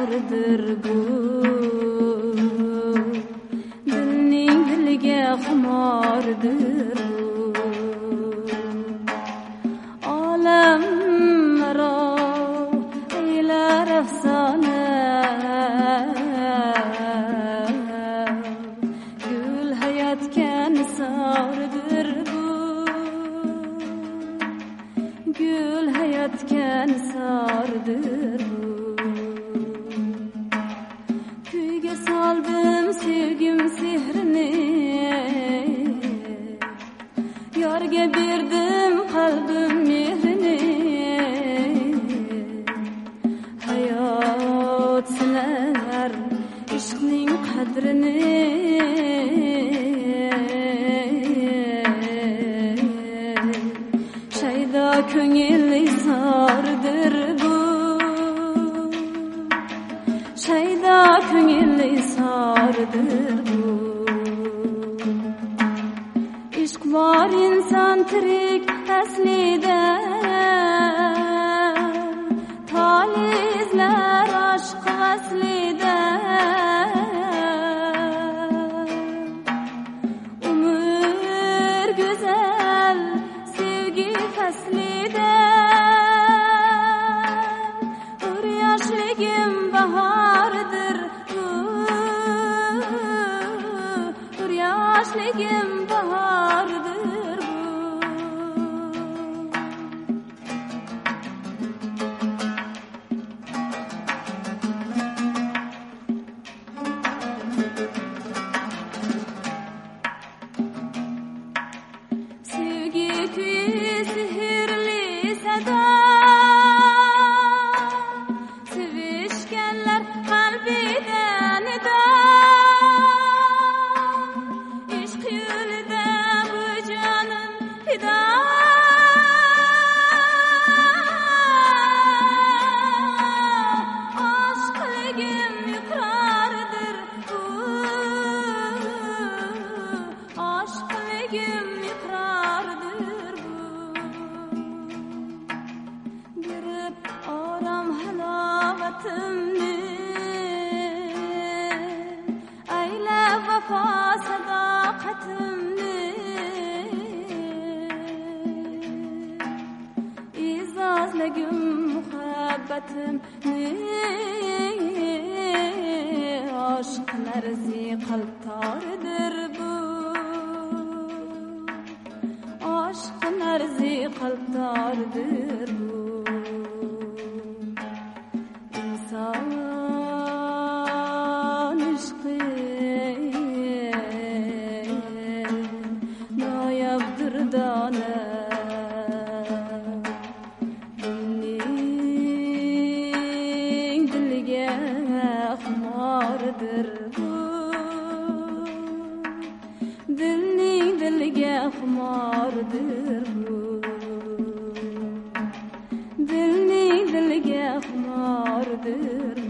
xumordir bu. Dilning diliga xumordir bu. Olamaro eylar afsona, gul hayotga nisordir bu. Gül hayotga nisordir bu. Kuyga soldim sevgim sehrini, yorga berdim qalbim mehrini. Hayot sinar ishqning qadrini, shaydo ko'ngilli sordir bu. Shaydo ko'ngilli sordir bu. Ishq bor inson tirik aslida, toli izlar oshq aslida. Umr go'zal sevgi faslida, ur yoshligim bahordir bu. Ur yoshligim bahordir bu. Sevgi kuyi sehrli sado, sevishganlar qalbida nido. Ishq yo'lida bu jonim fido. Oshqligim iqrordir bu. Oshqligim iqrordir bu. Girib orom halovatimni, ayla vafo sadoqatimni. Izozlagim muhabbatimni, oshqlar qalbtordir bu. Oshqlar qalbtordir bu. İnsan ishqi noyobdir dona, dilning diliga xumordir bu. Dilning diliga xumordir bu. Dilning diliga xumordir bu.